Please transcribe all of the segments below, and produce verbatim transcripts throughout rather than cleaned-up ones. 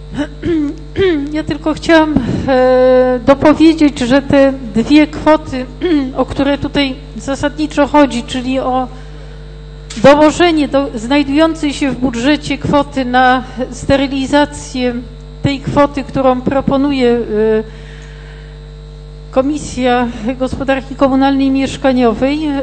Ja tylko chciałam e, dopowiedzieć, że te dwie kwoty, o które tutaj zasadniczo chodzi, czyli o dołożenie do znajdującej się w budżecie kwoty na sterylizację tej kwoty, którą proponuje e, Komisja Gospodarki Komunalnej i Mieszkaniowej, e,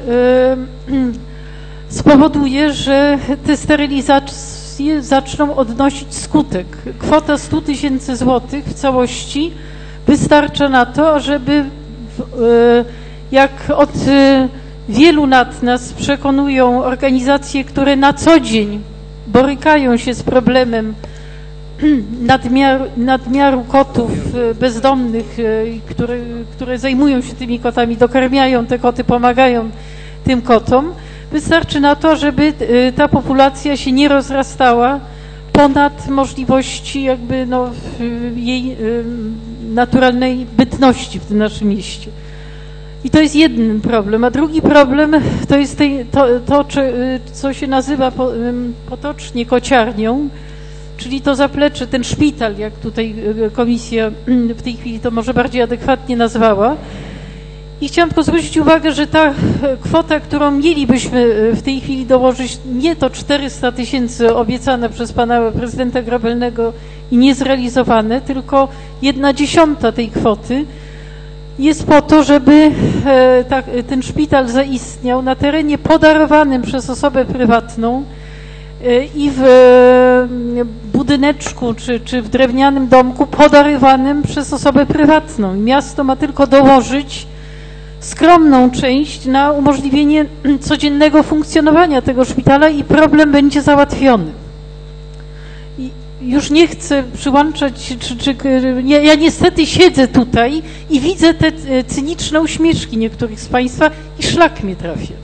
spowoduje, że te sterylizacje zaczną odnosić skutek. Kwota sto tysięcy złotych w całości wystarcza na to, żeby jak od wielu lat nas przekonują organizacje, które na co dzień borykają się z problemem nadmiaru, nadmiaru kotów bezdomnych, które, które zajmują się tymi kotami, dokarmiają te koty, pomagają tym kotom. Wystarczy na to, żeby ta populacja się nie rozrastała ponad możliwości jakby no, jej naturalnej bytności w tym naszym mieście. I to jest jeden problem. A drugi problem to jest tej, to, to, co się nazywa potocznie kociarnią, czyli to zaplecze, ten szpital, jak tutaj komisja w tej chwili to może bardziej adekwatnie nazwała. I chciałam tylko zwrócić uwagę, że ta kwota, którą mielibyśmy w tej chwili dołożyć, nie to czterysta tysięcy obiecane przez pana prezydenta Grabelnego i niezrealizowane, tylko jedna dziesiąta tej kwoty jest po to, żeby ta, ten szpital zaistniał na terenie podarowanym przez osobę prywatną i w budyneczku czy, czy w drewnianym domku podarowanym przez osobę prywatną. Miasto ma tylko dołożyć skromną część na umożliwienie codziennego funkcjonowania tego szpitala i problem będzie załatwiony. I już nie chcę przyłączać, czy, czy, ja, ja niestety siedzę tutaj i widzę te cyniczne uśmieszki niektórych z Państwa i szlak mnie trafia.